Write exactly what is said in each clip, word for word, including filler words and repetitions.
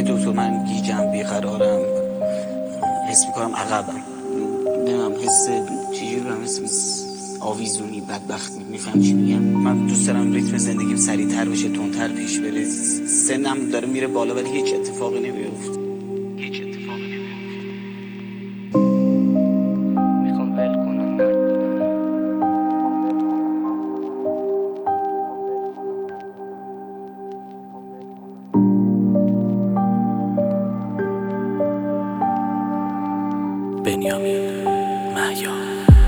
آقای دکتر من گیجم، بیقرارم، حس میکنم عقبم، نمیم حس چجوری برم، حس آویزونی، بدبختی. میفهم چی میگم؟ من دوست دارم ریتم زندگیم سریعتر بشه، تندتر پیش بره. سنم داره میره بالا ولی هیچ اتفاقی نمیفته، هیچ اتفاقی نمیفته. میخوام ول کنم مرد بودنم. بنیامین مهیار.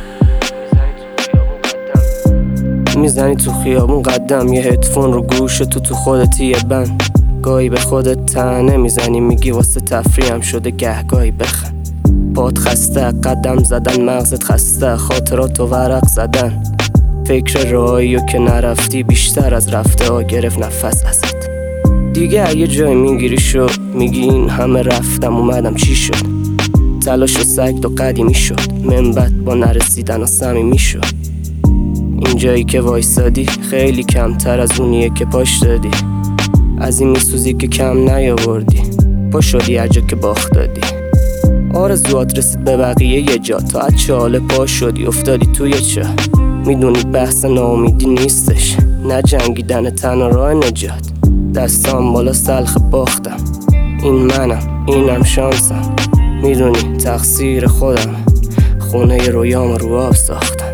میزنی تو خیابون قدم، یه هدفون رو گوش تو تو خودت یه بند، گاهی به خودت تنه میزنی میگی واسه تفریحم شده، گهگاهی بخن. پات خسته قدم زدن، مغزت خسته خاطرات و ورق زدن، فکر راهی که نرفتی بیشتر از رفته ها گرفت نفس ازت. دیگه یه جای میگیری شد، میگی این همه رفتم اومدم چی شد، تلاش و سگد و قدیمی شد، منبت با نرسیدن و صمیمی شد. این جایی که وایسادی خیلی کمتر از اونیه که پاش دادی، از این میسوزی که کم نیاوردی، پا شدی هر جا که باخت دادی. آرزوات رسید به بقیه یه جا، تا از چاله پا شدی افتادی توی چاه. میدونی بحث ناامیدی نیستش، نه جنگیدن تنها راه نجات. دستام بالا سلخ باختم، این منم اینم شانسم، میدونی تقصیر خودم، خونه رویام رو آب ساختم.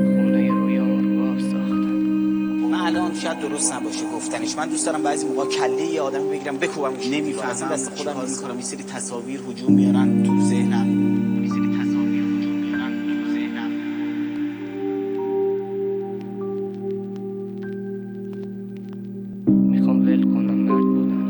الان شاید درست نباشه گفتنش، من دوست دارم بعضی موقع کله یه آدمی بگیرم بکوبمش، نمیفهمم دست خودم میکنم. یه سری تصاویر هجوم میارن تو ذهنم، یه سری تصاویر هجوم میارن تو ذهنم. میخوام ول کنم مرد بودنم.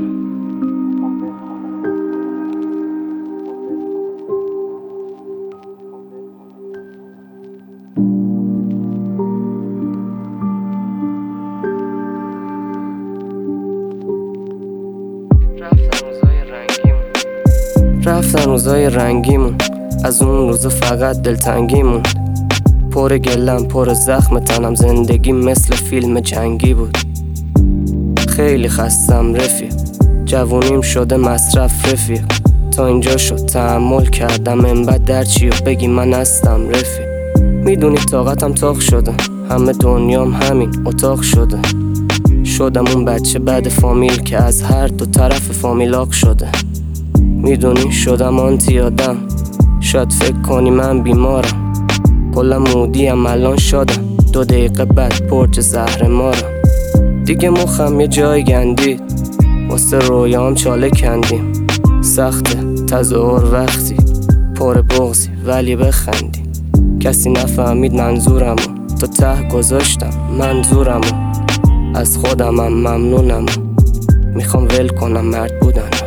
رفتن روزای رنگیمون، رفتن روزای رنگیمون، از اون روزا فقط دلتنگیمون. پر گلم پر زخم تنم، زندگی مثل فیلم جنگی بود. خیلی خستم رفیق، جوونیم شده مصرف رفیق. تا اینجا شد تحمل کردم، من بعد در چی و بگی من هستم رفیق. میدونی طاقتم تاق شده، همه دنیام همین اتاق شده. شدم اون بچه بد فامیل که از هر دو طرف فامیل آق شده. میدونی شدم آنتی آدم، شاید فکر کنی من بیمارم، کلا مودیم الان شدم، دو دقیقه بعد پرچ زهر مارم. دیگه مخم یه جای گندید، واسه رویام چاله کندیم. سخته تظاهر وقتی پر بغضی ولی بخندی. کسی نفهمید منظورمو، تا ته گذاشتم منظورمو، از خودمم ممنونم. میخوام ول کنم مرد بودن.